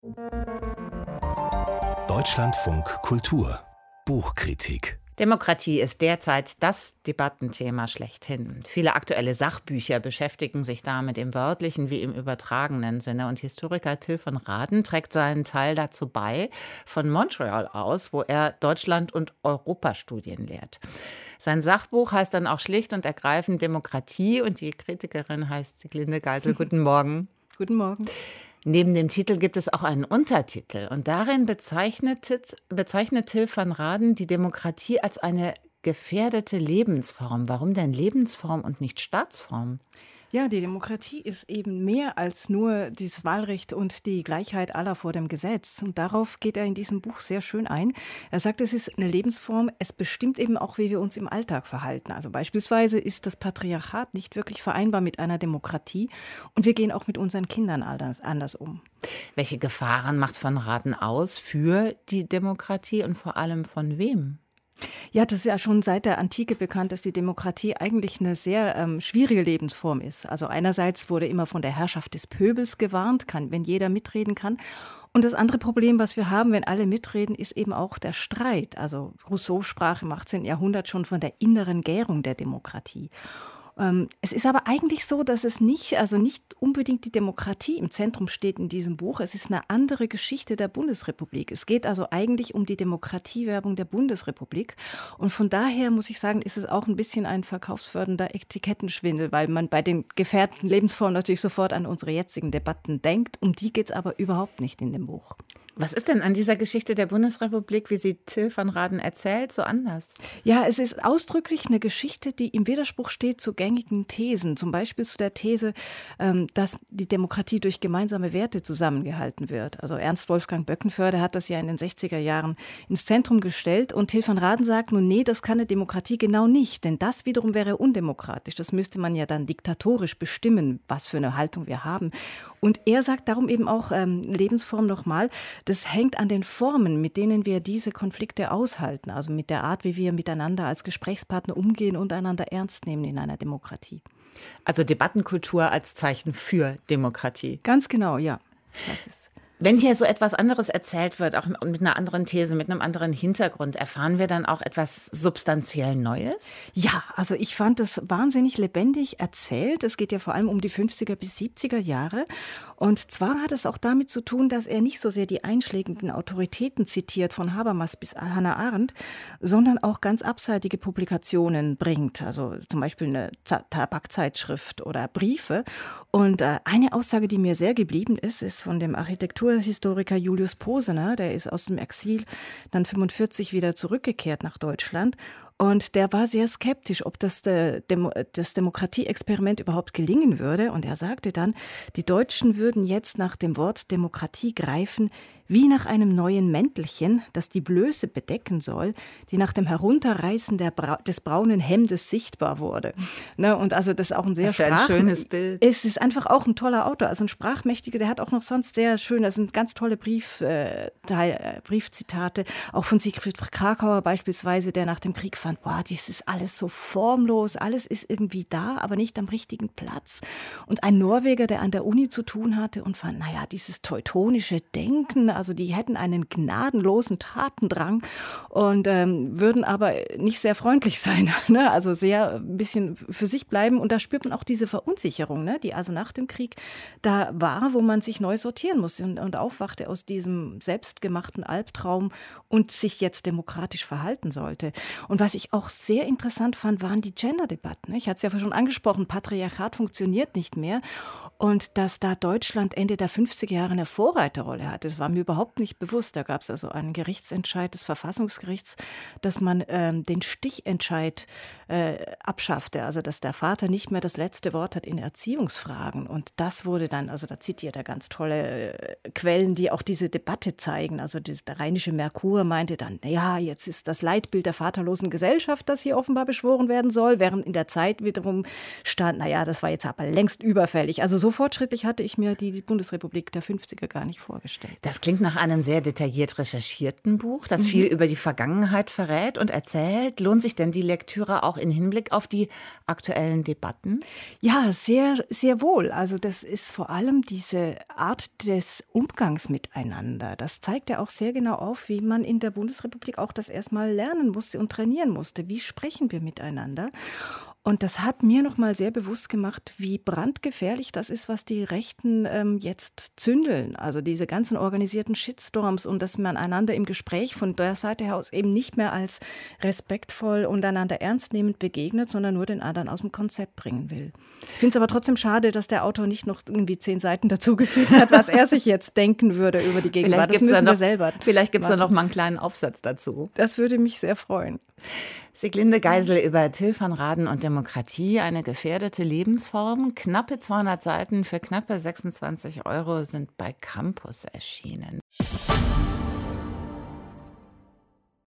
Deutschlandfunk Kultur Buchkritik. Demokratie ist derzeit das Debattenthema schlechthin. Viele aktuelle Sachbücher beschäftigen sich damit im wörtlichen wie im übertragenen Sinne. Und Historiker Till von Raden trägt seinen Teil dazu bei, von Montreal aus, wo er Deutschland- und Europastudien lehrt. Sein Sachbuch heißt dann auch schlicht und ergreifend Demokratie und die Kritikerin heißt Sieglinde Geisel. Guten Morgen. Guten Morgen. Neben dem Titel gibt es auch einen Untertitel und darin bezeichnet Till van Raden die Demokratie als eine gefährdete Lebensform. Warum denn Lebensform und nicht Staatsform? Ja, die Demokratie ist eben mehr als nur dieses Wahlrecht und die Gleichheit aller vor dem Gesetz. Und darauf geht er in diesem Buch sehr schön ein. Er sagt, es ist eine Lebensform, es bestimmt eben auch, wie wir uns im Alltag verhalten. Also beispielsweise ist das Patriarchat nicht wirklich vereinbar mit einer Demokratie und wir gehen auch mit unseren Kindern anders um. Welche Gefahren macht van Raden aus für die Demokratie und vor allem von wem? Ja, das ist ja schon seit der Antike bekannt, dass die Demokratie eigentlich eine sehr schwierige Lebensform ist. Also einerseits wurde immer von der Herrschaft des Pöbels gewarnt, wenn jeder mitreden kann. Und das andere Problem, was wir haben, wenn alle mitreden, ist eben auch der Streit. Also Rousseau sprach im 18. Jahrhundert schon von der inneren Gärung der Demokratie. Es ist aber eigentlich so, dass es nicht unbedingt die Demokratie im Zentrum steht in diesem Buch. Es ist eine andere Geschichte der Bundesrepublik. Es geht also eigentlich um die Demokratiewerbung der Bundesrepublik. Und von daher muss ich sagen, ist es auch ein bisschen ein verkaufsfördernder Etikettenschwindel, weil man bei den gefährdeten Lebensformen natürlich sofort an unsere jetzigen Debatten denkt. Um die geht es aber überhaupt nicht in dem Buch. Was ist denn an dieser Geschichte der Bundesrepublik, wie sie Till van Raden erzählt, so anders? Ja, es ist ausdrücklich eine Geschichte, die im Widerspruch steht zu gängigen Thesen. Zum Beispiel zu der These, dass die Demokratie durch gemeinsame Werte zusammengehalten wird. Also Ernst Wolfgang Böckenförde hat das ja in den 60er Jahren ins Zentrum gestellt. Und Till van Raden sagt nun, nee, das kann eine Demokratie genau nicht. Denn das wiederum wäre undemokratisch. Das müsste man ja dann diktatorisch bestimmen, was für eine Haltung wir haben. Und er sagt darum eben auch, Lebensform nochmal, das hängt an den Formen, mit denen wir diese Konflikte aushalten. Also mit der Art, wie wir miteinander als Gesprächspartner umgehen und einander ernst nehmen in einer Demokratie. Also Debattenkultur als Zeichen für Demokratie. Ganz genau, ja. Das ist Wenn hier so etwas anderes erzählt wird, auch mit einer anderen These, mit einem anderen Hintergrund, erfahren wir dann auch etwas substanziell Neues? Ja, also ich fand das wahnsinnig lebendig erzählt. Es geht ja vor allem um die 50er bis 70er Jahre. Und zwar hat es auch damit zu tun, dass er nicht so sehr die einschlägigen Autoritäten zitiert, von Habermas bis Hannah Arendt, sondern auch ganz abseitige Publikationen bringt. Also zum Beispiel eine Tabakzeitschrift oder Briefe. Und eine Aussage, die mir sehr geblieben ist, ist von dem Architekturhistoriker Julius Posener. Der ist aus dem Exil dann 1945 wieder zurückgekehrt nach Deutschland. Und der war sehr skeptisch, ob das Demokratieexperiment überhaupt gelingen würde. Und er sagte dann, die Deutschen würden jetzt nach dem Wort Demokratie greifen, wie nach einem neuen Mäntelchen, das die Blöße bedecken soll, die nach dem Herunterreißen des braunen Hemdes sichtbar wurde. Ne, und also das ist auch ein sehr schönes Bild. Es ist einfach auch ein toller Autor, also ein Sprachmächtiger, der hat auch noch sonst sehr schön, das sind ganz tolle Briefzitate, auch von Siegfried Kracauer beispielsweise, der nach dem Krieg fand, boah, das ist alles so formlos, alles ist irgendwie da, aber nicht am richtigen Platz. Und ein Norweger, der an der Uni zu tun hatte und fand, naja, dieses teutonische Denken, also die hätten einen gnadenlosen Tatendrang und würden aber nicht sehr freundlich sein, ne? Also sehr ein bisschen für sich bleiben. Und da spürt man auch diese Verunsicherung, ne? Die also nach dem Krieg da war, wo man sich neu sortieren musste und aufwachte aus diesem selbstgemachten Albtraum und sich jetzt demokratisch verhalten sollte. Und was ich auch sehr interessant fand, waren die Gender-Debatten. Ich hatte es ja schon angesprochen, Patriarchat funktioniert nicht mehr. Und dass da Deutschland Ende der 50er Jahre eine Vorreiterrolle hatte, das war mir überhaupt nicht bewusst. Da gab es also einen Gerichtsentscheid des Verfassungsgerichts, dass man den Stichentscheid abschaffte. Also dass der Vater nicht mehr das letzte Wort hat in Erziehungsfragen. Und das wurde dann, also da zitiert er ganz tolle Quellen, die auch diese Debatte zeigen. Also der Rheinische Merkur meinte dann, ja, jetzt ist das Leitbild der vaterlosen Gesellschaft Gesellschaft, das hier offenbar beschworen werden soll, während in der Zeit wiederum stand, naja, das war jetzt aber längst überfällig. Also so fortschrittlich hatte ich mir die Bundesrepublik der 50er gar nicht vorgestellt. Das klingt nach einem sehr detailliert recherchierten Buch, das viel über die Vergangenheit verrät und erzählt. Lohnt sich denn die Lektüre auch in Hinblick auf die aktuellen Debatten? Ja, sehr, sehr wohl. Also das ist vor allem diese Art des Umgangs miteinander. Das zeigt ja auch sehr genau auf, wie man in der Bundesrepublik auch das erstmal lernen musste und trainieren musste. Wie sprechen wir miteinander? Und das hat mir noch mal sehr bewusst gemacht, wie brandgefährlich das ist, was die Rechten jetzt zündeln. Also diese ganzen organisierten Shitstorms und dass man einander im Gespräch von der Seite her aus eben nicht mehr als respektvoll und einander ernstnehmend begegnet, sondern nur den anderen aus dem Konzept bringen will. Ich finde es aber trotzdem schade, dass der Autor nicht noch irgendwie 10 Seiten dazugefügt hat, was er sich jetzt denken würde über die Gegenwart. Das müssen wir selber. Vielleicht gibt es da noch mal einen kleinen Aufsatz dazu. Das würde mich sehr freuen. Sieglinde Geisel über Till van Raden und Demokratie, eine gefährdete Lebensform. Knappe 200 Seiten für knappe 26 € sind bei Campus erschienen.